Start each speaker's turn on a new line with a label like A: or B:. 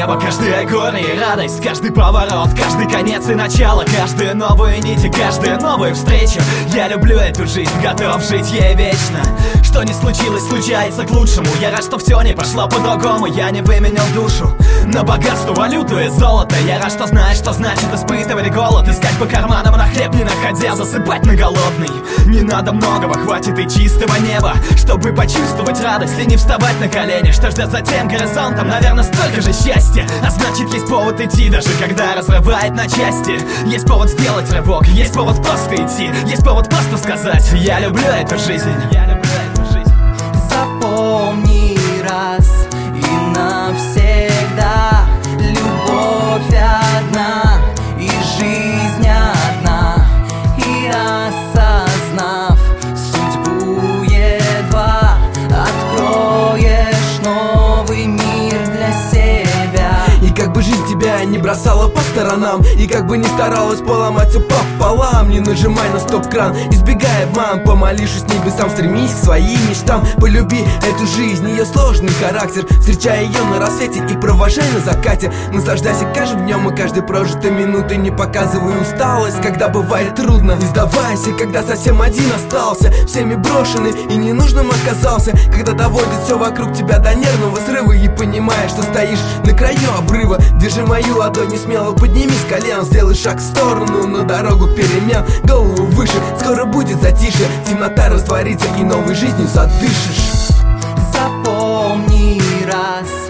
A: небо. Каждое горе и радость, каждый поворот, каждый конец и начало, каждую новую нить и каждую новую встречу. Я люблю эту жизнь, готов жить ей вечно. Что не случилось, случается к лучшему. Я рад, что все не пошло по-другому. Я не выменял душу на богатство, валюту и золото. Я рад, что знаешь, что значит испытывать голод. Искать по карманам на хлеб не находя, засыпать на голодный. Не надо многого, хватит и чистого неба, чтобы почувствовать радость и не вставать на колени. Что ждет за тем горизонтом, наверное, столько же счастья. А значит, есть повод идти, даже когда разрывает на части. Есть повод сделать рывок, есть повод просто идти. Есть повод просто сказать: я люблю эту жизнь.
B: Запомни раз и навсегда: любовь одна и жизнь одна. И осознав судьбу едва, откроешь новый мир для себя.
C: И как бы жизнь тебя не бросала по сторонам, и как бы не старалась поломать все пополам, не нажимай на стоп-кран, избегай обман. Помолившись небесам, стремись к своим мечтам. Полюби эту жизнь, ее сложный характер, встречай ее на рассвете и провожай на закате. Наслаждайся каждым днем и каждой прожитой минутой. Не показывай усталость, когда бывает трудно. Не сдавайся, когда совсем один остался, всеми брошенный и ненужным оказался. Когда доводит все вокруг тебя до нервного срыва, и понимаешь, что стоишь на краю обрыва. Держи мою ладонь и смело поднимись с колен. Сделай шаг в сторону на дорогу перемен. Голову выше, скоро будет затишье. Темнота растворится и новой жизнью задышишь.
B: Запомни раз